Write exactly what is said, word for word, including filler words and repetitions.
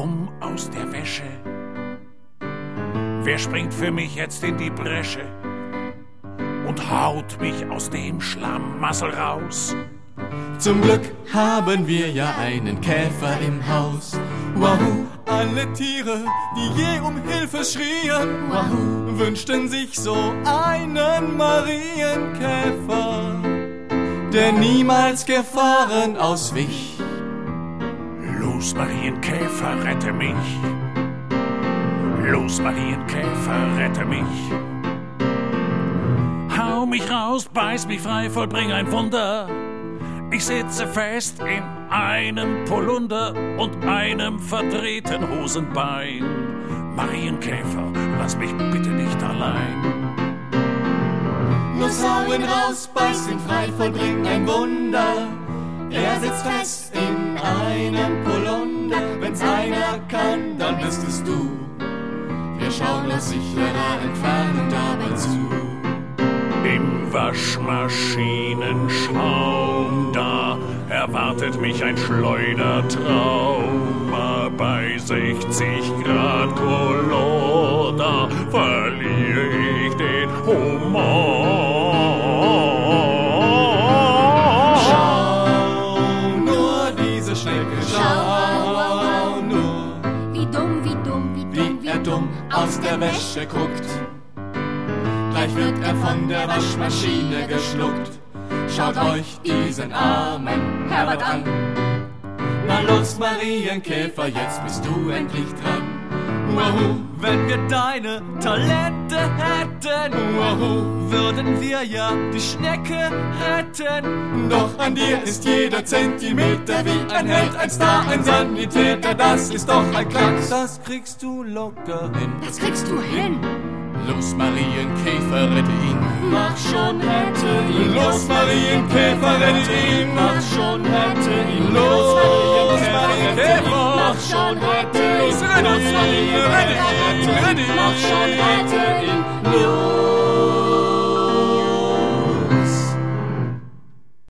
dumm aus der Wäsche? Wer springt für mich jetzt in die Bresche und haut mich aus dem Schlamassel raus? Zum Glück haben wir ja einen Käfer im Haus. Wahoo! Alle Tiere, die je um Hilfe schrien, Wahoo! Wünschten sich so einen Marienkäfer, der niemals Gefahren auswich. Los, Marienkäfer, rette mich! Los, Marienkäfer, rette mich! Hau mich raus, beiß mich frei, vollbring ein Wunder. Ich sitze fest in einem Polunder und einem verdrehten Hosenbein. Marienkäfer, lass mich bitte nicht allein. Los, hau ihn raus, beiß ihn frei, vollbring ein Wunder. Er sitzt fest in einem Polunder. Wenn's einer kann, dann bist es du. Wir schauen aus sicherer Entfernung dabei zu. Im Waschmaschinenschaum, da erwartet mich ein Schleudertrauma. Bei sechzig Grad Color, da verliere ich den Humor. Schau nur diese Schnecke, schau nur, Wie dumm, wie dumm, wie dumm, wie er dumm aus der Wäsche guckt. Gleich wird er von der Waschmaschine geschluckt. Schaut euch diesen armen Herbert an. Na los, Marienkäfer, jetzt bist du endlich dran. Wahoo! Wenn wir deine Talente hätten, Wahoo! Würden wir ja die Schnecke retten. Doch an dir ist jeder Zentimeter wie ein Held, ein Star, ein Sanitäter. Das ist doch ein Klacks. Das kriegst du locker hin. Das kriegst du hin. Los, Marienkäfer, rette ihn. Mach schon, rette ihn. Los, Marienkäfer, rette ihn. Mach schon, rette ihn. Los, Marienkäfer. Mach schon, rette ihn. Los, rette ihn, rette ihn, rette ihn. Mach schon, rette ihn. Los.